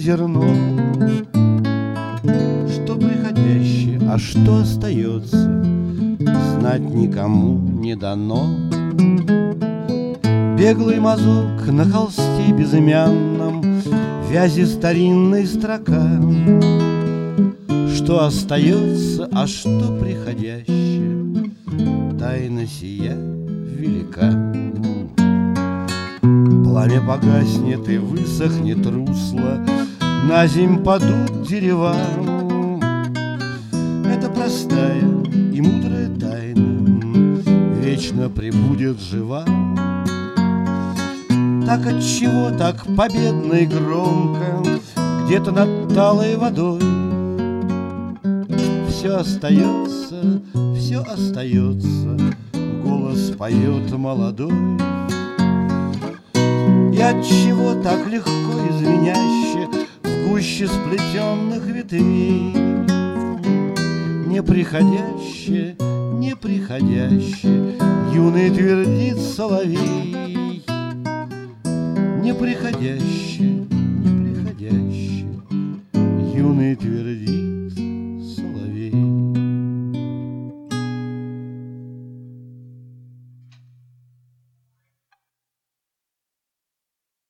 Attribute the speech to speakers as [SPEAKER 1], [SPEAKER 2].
[SPEAKER 1] зерно, что приходящее, а что остается, знать никому не дано. Беглый мазок на холсте безымянном, вязи старинной строка. Что остается, а что приходящее, тайна сия велика. Пламя погаснет и высохнет русло, на земь падут дерева. Это простая и мудрая тайна вечно пребудет жива. Так отчего так победно и громко где-то над талой водой все остается, голос поет молодой. И отчего так легко и звеняще в гуще сплетенных ветвей неприходяще, юный твердит соловей. Неприходяще, юный твердит